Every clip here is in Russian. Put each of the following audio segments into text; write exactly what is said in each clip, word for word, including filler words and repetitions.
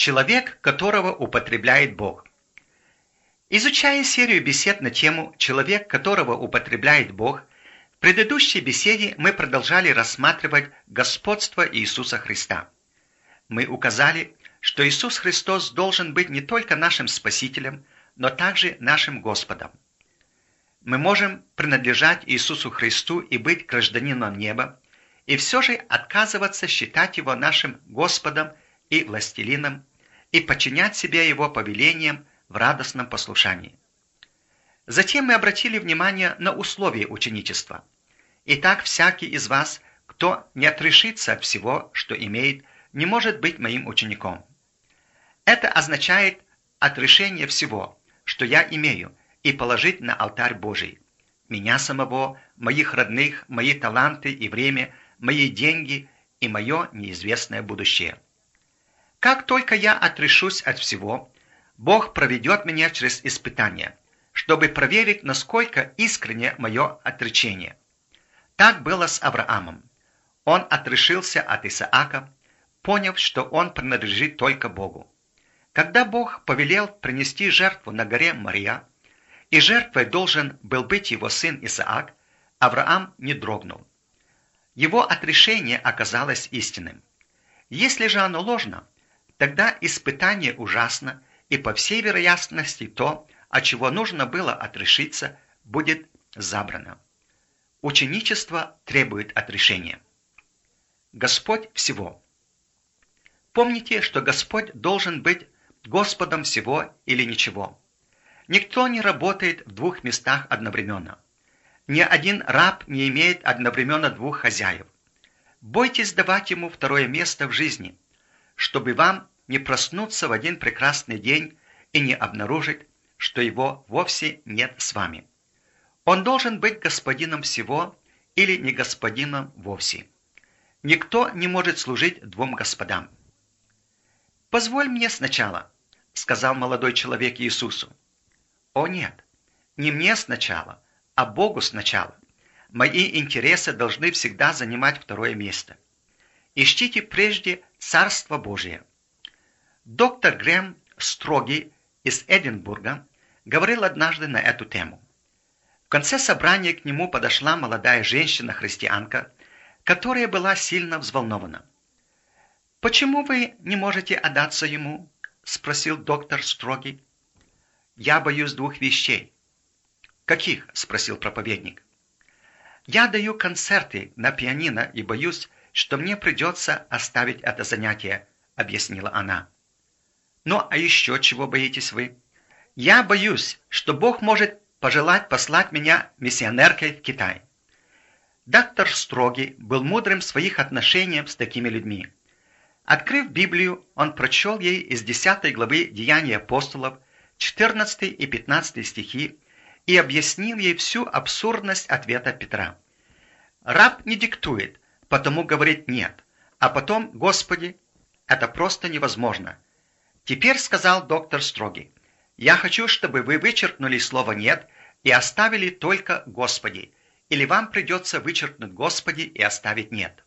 Человек, которого употребляет Бог. Изучая серию бесед на тему «Человек, которого употребляет Бог», в предыдущей беседе мы продолжали рассматривать господство Иисуса Христа. Мы указали, что Иисус Христос должен быть не только нашим Спасителем, но также нашим Господом. Мы можем принадлежать Иисусу Христу и быть гражданином неба, и все же отказываться считать Его нашим Господом и властелином, и подчинять себя Его повелениям в радостном послушании. Затем мы обратили внимание на условия ученичества. Итак, всякий из вас, кто не отрешится от всего, что имеет, не может быть моим учеником. Это означает отрешение всего, что я имею, и положить на алтарь Божий. Меня самого, моих родных, мои таланты и время, мои деньги и мое неизвестное будущее. Как только я отрешусь от всего, Бог проведет меня через испытания, чтобы проверить, насколько искренне мое отречение. Так было с Авраамом. Он отрешился от Исаака, поняв, что он принадлежит только Богу. Когда Бог повелел принести жертву на горе Мория, и жертвой должен был быть его сын Исаак, Авраам не дрогнул. Его отрешение оказалось истинным. Если же оно ложно, тогда испытание ужасно, и по всей вероятности то, от чего нужно было отрешиться, будет забрано. Ученичество требует отрешения. Господь всего. Помните, что Господь должен быть Господом всего или ничего. Никто не работает в двух местах одновременно. Ни один раб не имеет одновременно двух хозяев. Бойтесь давать ему второе место в жизни, чтобы вам не проснуться в один прекрасный день и не обнаружить, что его вовсе нет с вами. Он должен быть господином всего или не господином вовсе. Никто не может служить двум господам. «Позволь мне сначала», — сказал молодой человек Иисусу. «О нет, не мне сначала, а Богу сначала. Мои интересы должны всегда занимать второе место. Ищите прежде Царство Божие». Доктор Грэм Строгий из Эдинбурга говорил однажды на эту тему. В конце собрания к нему подошла молодая женщина-христианка, которая была сильно взволнована. «Почему вы не можете отдаться ему?» – спросил доктор Строгий. «Я боюсь двух вещей». «Каких?» – спросил проповедник. «Я даю концерты на пианино и боюсь, что мне придется оставить это занятие», – объяснила она. «Ну, а еще чего боитесь вы?» «Я боюсь, что Бог может пожелать послать меня миссионеркой в Китай». Доктор Строгий был мудрым в своих отношениях с такими людьми. Открыв Библию, он прочел ей из десятой главы Деяний апостолов, четырнадцатый и пятнадцатый стихи, и объяснил ей всю абсурдность ответа Петра. Раб не диктует, потому говорит «нет», а потом «Господи, это просто невозможно». «Теперь, — сказал доктор Строгий, — я хочу, чтобы вы вычеркнули слово «нет» и оставили только «Господи», или вам придется вычеркнуть «Господи» и оставить «нет».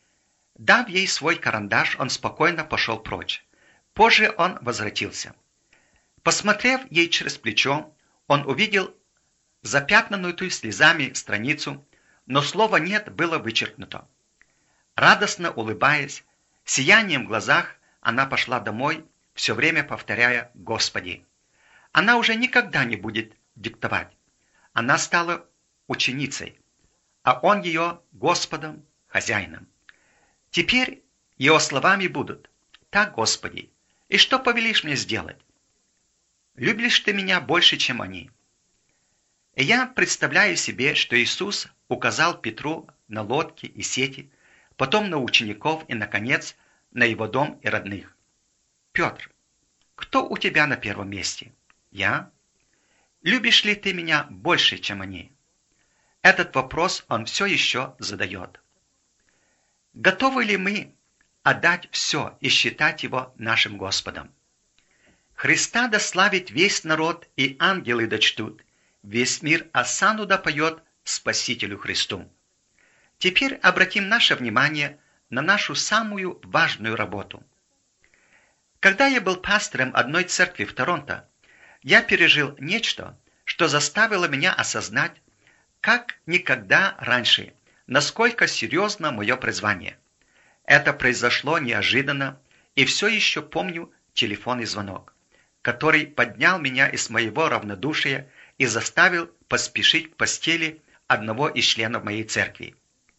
Дав ей свой карандаш, он спокойно пошел прочь. Позже он возвратился. Посмотрев ей через плечо, он увидел запятнанную слезами страницу, но слово «нет» было вычеркнуто. Радостно улыбаясь, сиянием в глазах, она пошла домой, все время повторяя «Господи». Она уже никогда не будет диктовать. Она стала ученицей, а он ее Господом, хозяином. Теперь его словами будут: «Так, Господи, и что повелишь мне сделать? Любишь ты меня больше, чем они?» И я представляю себе, что Иисус указал Петру на лодки и сети, потом на учеников и, наконец, на его дом и родных. «Петр, кто у тебя на первом месте? Я? Любишь ли ты меня больше, чем они?» Этот вопрос он все еще задает. Готовы ли мы отдать все и считать его нашим Господом? Христа да славит весь народ, и ангелы да чтут, весь мир осану да поет Спасителю Христу. Теперь обратим наше внимание на нашу самую важную работу. Когда я был пастором одной церкви в Торонто, я пережил нечто, что заставило меня осознать, как никогда раньше, насколько серьезно мое призвание. Это произошло неожиданно, и все еще помню телефонный звонок, который поднял меня из моего равнодушия и заставил поспешить к постели одного из членов моей церкви.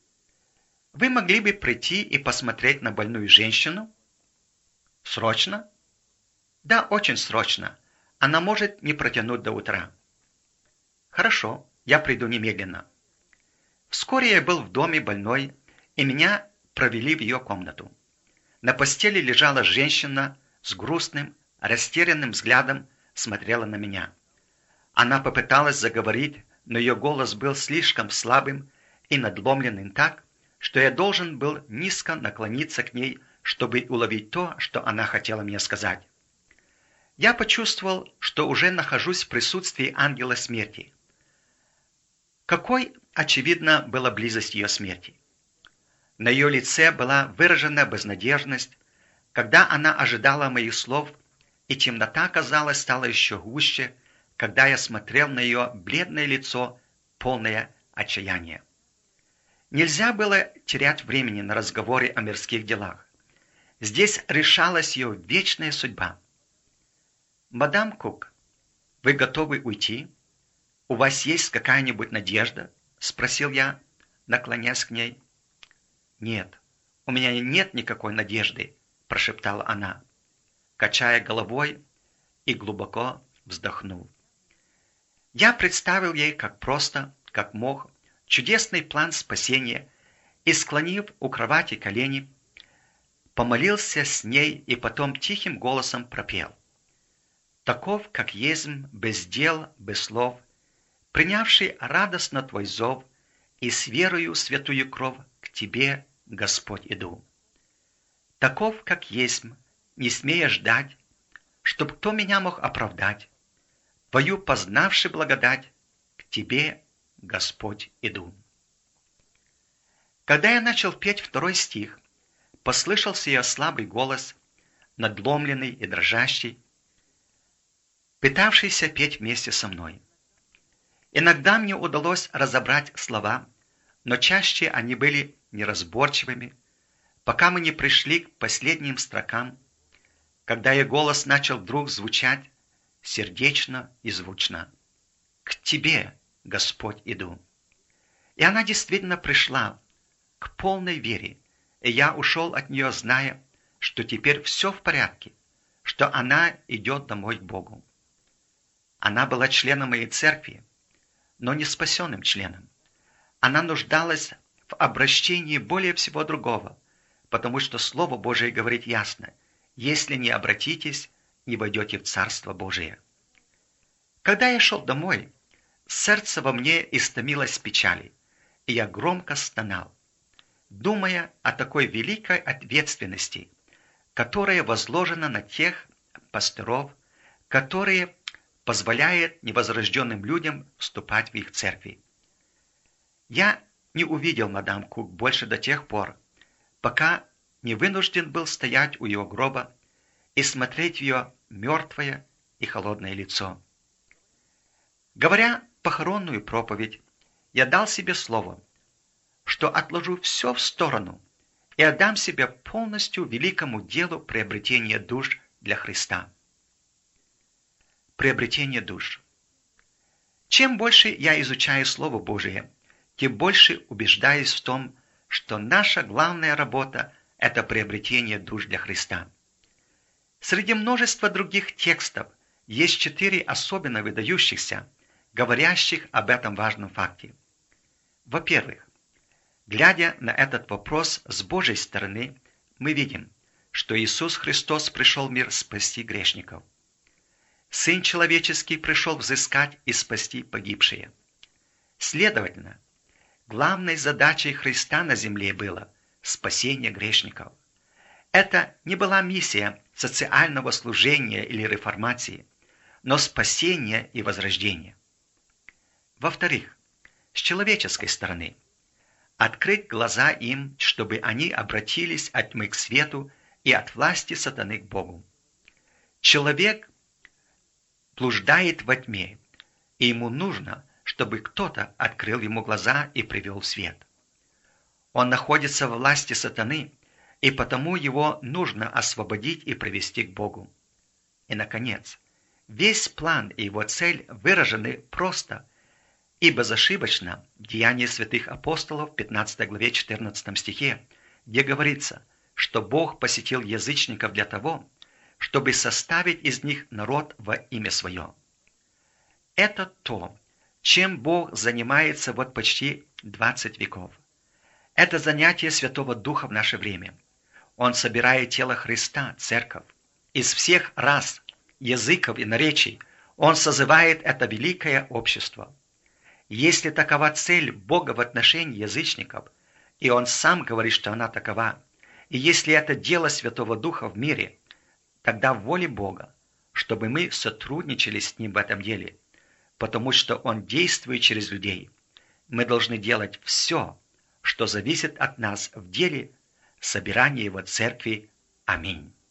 Вы могли бы прийти и посмотреть на больную женщину? Срочно? Да, очень срочно. Она может не протянуть до утра. Хорошо, я приду немедленно. Вскоре я был в доме больной, и меня провели в ее комнату. На постели лежала женщина с грустным, растерянным взглядом, смотрела на меня. Она попыталась заговорить, но ее голос был слишком слабым и надломленным так, что я должен был низко наклониться к ней, чтобы уловить то, что она хотела мне сказать. Я почувствовал, что уже нахожусь в присутствии ангела смерти. Какой, очевидно, была близость ее смерти. На ее лице была выражена безнадежность, когда она ожидала моих слов, и темнота, казалось, стала еще гуще, когда я смотрел на ее бледное лицо, полное отчаяния. Нельзя было терять времени на разговоры о мирских делах. Здесь решалась ее вечная судьба. «Мадам Кук, вы готовы уйти? У вас есть какая-нибудь надежда?» – спросил я, наклоняясь к ней. «Нет, у меня нет никакой надежды», – прошептала она, качая головой и глубоко вздохнул. Я представил ей, как просто, как мог, чудесный план спасения и, склонив у кровати колени, помолился с ней и потом тихим голосом пропел. «Таков, как есмь, без дел, без слов, принявший радостно твой зов, и с верою святую кровь к тебе, Господь, иду. Таков, как есмь, не смея ждать, чтоб кто меня мог оправдать, твою познавши благодать, к тебе, Господь, иду». Когда я начал петь второй стих, послышался ее слабый голос, надломленный и дрожащий, пытавшийся петь вместе со мной. Иногда мне удалось разобрать слова, но чаще они были неразборчивыми, пока мы не пришли к последним строкам, когда ее голос начал вдруг звучать сердечно и звучно. «К тебе, Господь, иду». И она действительно пришла к полной вере, и я ушел от нее, зная, что теперь все в порядке, что она идет домой к Богу. Она была членом моей церкви, но не спасенным членом. Она нуждалась в обращении более всего другого, потому что Слово Божие говорит ясно: «Если не обратитесь, не войдете в Царство Божие». Когда я шел домой, сердце во мне истомилось печали, и я громко стонал, думая о такой великой ответственности, которая возложена на тех пасторов, которые позволяют невозрожденным людям вступать в их церкви. Я не увидел мадам Кук больше до тех пор, пока не вынужден был стоять у ее гроба и смотреть в ее мертвое и холодное лицо. Говоря похоронную проповедь, я дал себе слово, что отложу все в сторону и отдам себя полностью великому делу приобретения душ для Христа. Приобретение душ. Чем больше я изучаю Слово Божие, тем больше убеждаюсь в том, что наша главная работа – это приобретение душ для Христа. Среди множества других текстов есть четыре особенно выдающихся, говорящих об этом важном факте. Во-первых, глядя на этот вопрос с Божьей стороны, мы видим, что Иисус Христос пришел в мир спасти грешников. Сын человеческий пришел взыскать и спасти погибшие. Следовательно, главной задачей Христа на земле было спасение грешников. Это не была миссия социального служения или реформации, но спасение и возрождение. Во-вторых, с человеческой стороны, открыть глаза им, чтобы они обратились от тьмы к свету и от власти сатаны к Богу. Человек блуждает во тьме, и ему нужно, чтобы кто-то открыл ему глаза и привел в свет. Он находится во власти сатаны, и потому его нужно освободить и привести к Богу. И, наконец, весь план и его цель выражены просто и безошибочно в Деянии святых апостолов в пятнадцатой главе четырнадцатом стихе, где говорится, что Бог посетил язычников для того, чтобы составить из них народ во имя Свое. Это то, чем Бог занимается вот почти двадцать веков. Это занятие Святого Духа в наше время. Он собирает тело Христа, церковь. Из всех рас, языков и наречий Он созывает это великое общество. Если такова цель Бога в отношении язычников, и Он сам говорит, что она такова, и если это дело Святого Духа в мире, тогда в воле Бога, чтобы мы сотрудничали с Ним в этом деле, потому что Он действует через людей. Мы должны делать все, что зависит от нас в деле собирания Его церкви. Аминь.